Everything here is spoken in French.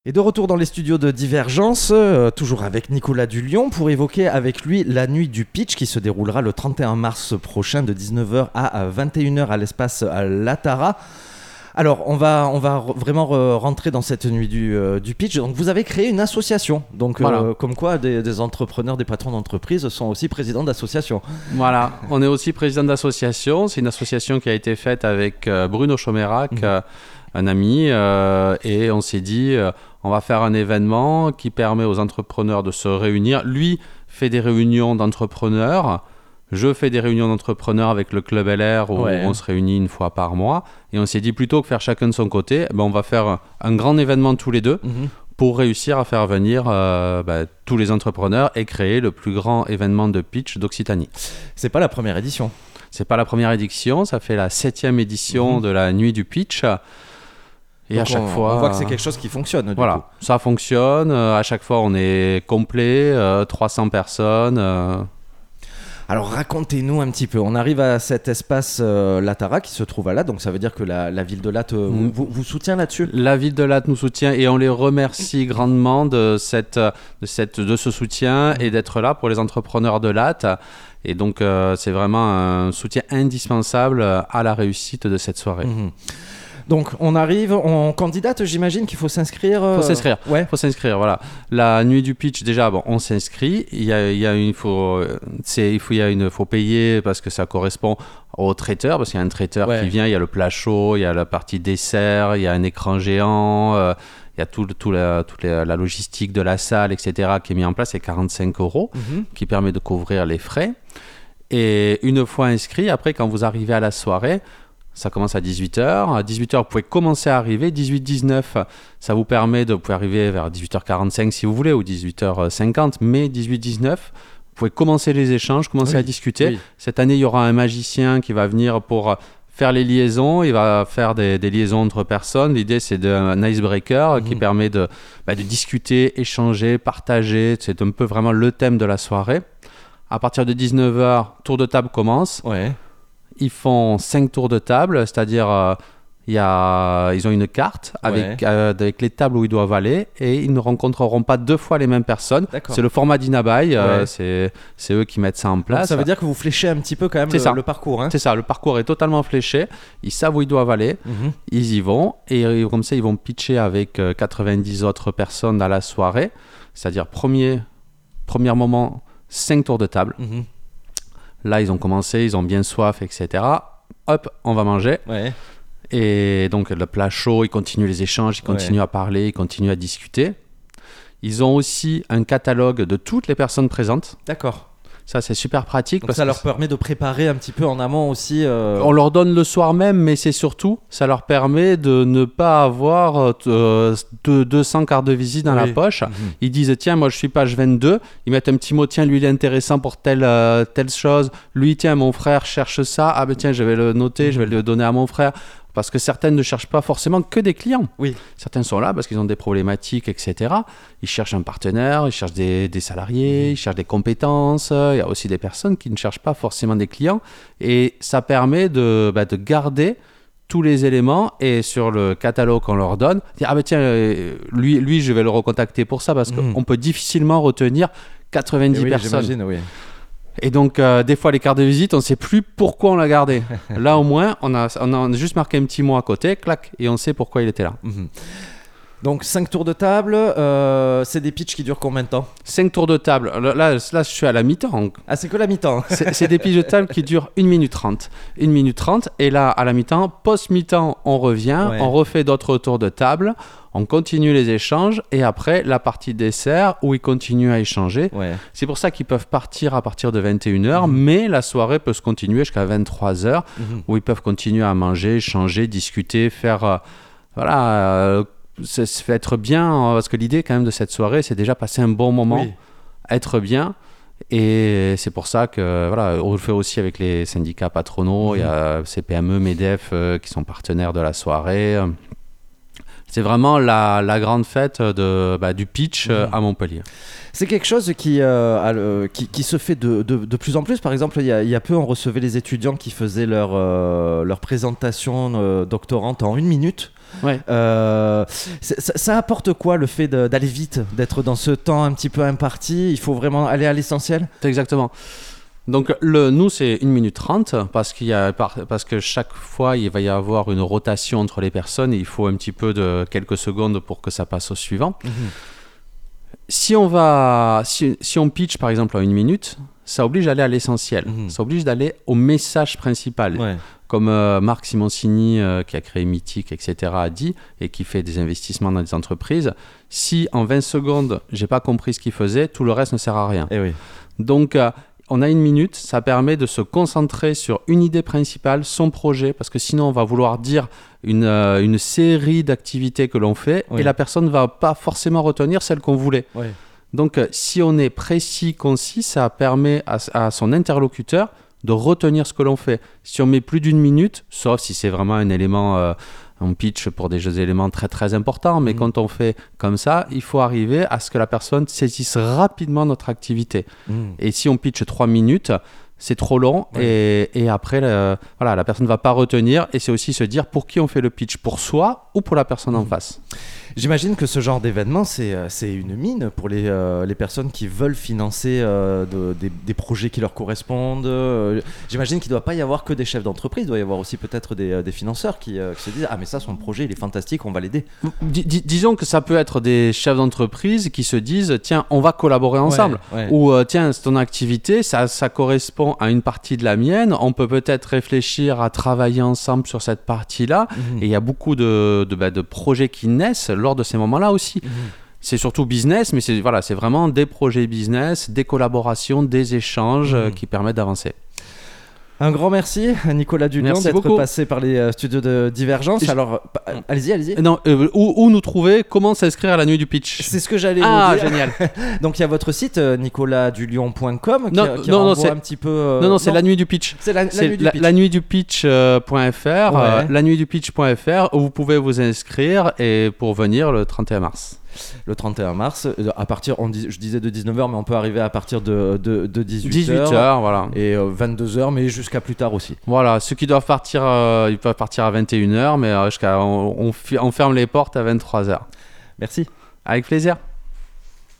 Et de retour dans les studios de Divergence, toujours avec Nicolas Dulion, pour évoquer avec lui la nuit du pitch qui se déroulera le 31 mars prochain de 19h à 21h à l'espace Latara. Alors, on va vraiment rentrer dans cette nuit du pitch. Donc, vous avez créé une association. Donc, voilà. Comme quoi des entrepreneurs, des patrons d'entreprise sont aussi présidents d'associations. Voilà, on est aussi président d'association. C'est une association qui a été faite avec Bruno Chomérac, un ami, et on s'est dit, on va faire un événement qui permet aux entrepreneurs de se réunir. Lui fait des réunions d'entrepreneurs. Je fais des réunions d'entrepreneurs avec le Club LR où on se réunit une fois par mois. Et on s'est dit, plutôt que faire chacun de son côté, on va faire un grand événement tous les deux pour réussir à faire venir tous les entrepreneurs et créer le plus grand événement de pitch d'Occitanie. C'est pas la première édition. C'est pas la première édition, ça fait la 7e édition de la nuit du pitch. Et donc à chaque fois, on voit que c'est quelque chose qui fonctionne. Voilà, du coup. ça fonctionne. À chaque fois, on est complet, 300 personnes. Alors racontez-nous un petit peu, on arrive à cet espace Latara qui se trouve à Latte, donc ça veut dire que la ville de Latte vous soutient là-dessus ? La ville de Latte nous soutient et on les remercie grandement de ce soutien et d'être là pour les entrepreneurs de Latte. Et donc c'est vraiment un soutien indispensable à la réussite de cette soirée. Donc on arrive, on candidate, j'imagine qu'il faut s'inscrire. Faut s'inscrire. Ouais. Faut s'inscrire. Voilà. La nuit du pitch, déjà, on s'inscrit. Faut payer parce que ça correspond au traiteur, parce qu'il y a un traiteur qui vient. Il y a le plat chaud, il y a la partie dessert, il y a un écran géant. Il y a toute la logistique de la salle, etc., qui est mis en place. C'est 45 € qui permet de couvrir les frais. Et une fois inscrit, après, quand vous arrivez à la soirée, ça commence à 18h. À 18h, vous pouvez commencer à arriver. 18-19, ça vous permet de pouvoir arriver vers 18h45 si vous voulez, ou 18h50. Mais 18-19, vous pouvez commencer les échanges, commencer à discuter. Oui. Cette année, il y aura un magicien qui va venir pour faire les liaisons. Il va faire des liaisons entre personnes. L'idée, c'est un icebreaker qui permet de discuter, échanger, partager. C'est un peu vraiment le thème de la soirée. À partir de 19h, tour de table commence. Ouais. Ils font 5 tours de table, c'est-à-dire ils ont une carte avec les tables où ils doivent aller et ils ne rencontreront pas 2 fois les mêmes personnes. D'accord. C'est le format d'Inabai, c'est eux qui mettent ça en place. Donc ça veut dire que vous fléchez un petit peu quand même le parcours. Hein. C'est ça, le parcours est totalement fléché. Ils savent où ils doivent aller, ils y vont et comme ça ils vont pitcher avec 90 autres personnes dans la soirée. C'est-à-dire premier moment, 5 tours de table. Là, ils ont commencé, ils ont bien soif, etc. Hop, on va manger. Ouais. Et donc, le plat chaud, ils continuent les échanges, ils continuent à parler, ils continuent à discuter. Ils ont aussi un catalogue de toutes les personnes présentes. D'accord. Ça, c'est super pratique. Donc parce ça que leur permet de préparer un petit peu en amont aussi. On leur donne le soir même, mais c'est surtout, ça leur permet de ne pas avoir 200 cartes de visite dans la poche. Ils disent, tiens, moi je suis page 22. Ils mettent un petit mot, tiens, lui il est intéressant pour telle chose. Lui, tiens, mon frère cherche ça. Ah ben tiens, je vais le noter, je vais le donner à mon frère. Parce que certaines ne cherchent pas forcément que des clients. Oui. Certaines sont là parce qu'ils ont des problématiques, etc. Ils cherchent un partenaire, ils cherchent des salariés, ils cherchent des compétences. Il y a aussi des personnes qui ne cherchent pas forcément des clients. Et ça permet de garder tous les éléments et sur le catalogue qu'on leur donne, dire, ah ben tiens, lui, je vais le recontacter pour ça parce qu'on peut difficilement retenir 90 personnes. J'imagine, oui. Et donc, des fois, les cartes de visite, on ne sait plus pourquoi on l'a gardé. Là, au moins, on a juste marqué un petit mot à côté, clac, et on sait pourquoi il était là. Donc, 5 tours de table, c'est des pitchs qui durent combien de temps ? 5 tours de table. Là, je suis à la mi-temps. Ah, c'est que la mi-temps. C'est des pitchs de table qui durent 1 minute 30. 1 minute 30, et là, à la mi-temps, post-mi-temps, on revient, on refait d'autres tours de table, on continue les échanges, et après, la partie dessert, où ils continuent à échanger. Ouais. C'est pour ça qu'ils peuvent partir à partir de 21h, mais la soirée peut se continuer jusqu'à 23h, où ils peuvent continuer à manger, échanger, discuter, faire... être bien, parce que l'idée quand même de cette soirée, c'est déjà passer un bon moment, être bien. Et c'est pour ça que on le fait aussi avec les syndicats patronaux. Il y a CPME, MEDEF qui sont partenaires de la soirée. C'est vraiment la grande fête du pitch à Montpellier. C'est quelque chose qui se fait de plus en plus. Par exemple, il y a peu, on recevait les étudiants qui faisaient leur présentation doctorante en 1 minute. Ouais. Ça apporte quoi le fait d'aller vite, d'être dans ce temps un petit peu imparti? Il faut vraiment aller à l'essentiel? Exactement. Donc nous c'est 1 minute 30 parce que chaque fois il va y avoir une rotation entre les personnes et il faut un petit peu de quelques secondes pour que ça passe au suivant. Si on pitch par exemple en 1 minute, ça oblige d'aller à l'essentiel, ça oblige d'aller au message principal. Ouais. Comme Marc Simoncini qui a créé Mythique, etc. a dit et qui fait des investissements dans des entreprises, si en 20 secondes j'ai pas compris ce qu'il faisait, tout le reste ne sert à rien. Et oui. Donc on a 1 minute, ça permet de se concentrer sur une idée principale, son projet, parce que sinon on va vouloir dire une série d'activités que l'on fait et la personne ne va pas forcément retenir celle qu'on voulait. Oui. Donc si on est précis, concis, ça permet à son interlocuteur de retenir ce que l'on fait. Si on met plus d'1 minute, sauf si c'est vraiment un élément... on pitch pour des éléments très très importants, mais quand on fait comme ça, il faut arriver à ce que la personne saisisse rapidement notre activité. Et si on pitch 3 minutes, c'est trop long et après, la personne ne va pas retenir. Et c'est aussi se dire pour qui on fait le pitch, pour soi ou pour la personne en face. J'imagine que ce genre d'événement, c'est une mine pour les personnes qui veulent financer des projets qui leur correspondent. J'imagine qu'il ne doit pas y avoir que des chefs d'entreprise, il doit y avoir aussi peut-être des financeurs qui se disent « Ah mais ça, son projet, il est fantastique, on va l'aider. » Disons que ça peut être des chefs d'entreprise qui se disent « Tiens, on va collaborer ensemble. » Ou « Tiens, ton activité, ça correspond à une partie de la mienne, on peut peut-être réfléchir à travailler ensemble sur cette partie-là. » Et il y a beaucoup de projets qui naissent lors de ces moments-là aussi. C'est surtout business, mais c'est vraiment des projets business, des collaborations, des échanges qui permettent d'avancer. Un grand merci à Nicolas Dulion d'être passé par les studios de Divergence. Alors, allez-y. Non, où nous trouver, comment s'inscrire à la nuit du pitch? C'est ce que j'allais vous dire. Ah, génial. Donc, il y a votre site, nicolasdulion.com, qui renvoie un petit peu... Non, c'est la nuit du pitch. C'est la nuit du pitch. La nuit du pitch.fr, la nuit du pitch.fr, où vous pouvez vous inscrire et pour venir le 31 mars. Le 31 mars, à partir, je disais de 19h, mais on peut arriver à partir de 18h. 18h, voilà. Et 22h, mais jusqu'à plus tard aussi. Voilà, ceux qui doivent partir, ils peuvent partir à 21h, mais on ferme les portes à 23h. Merci. Avec plaisir.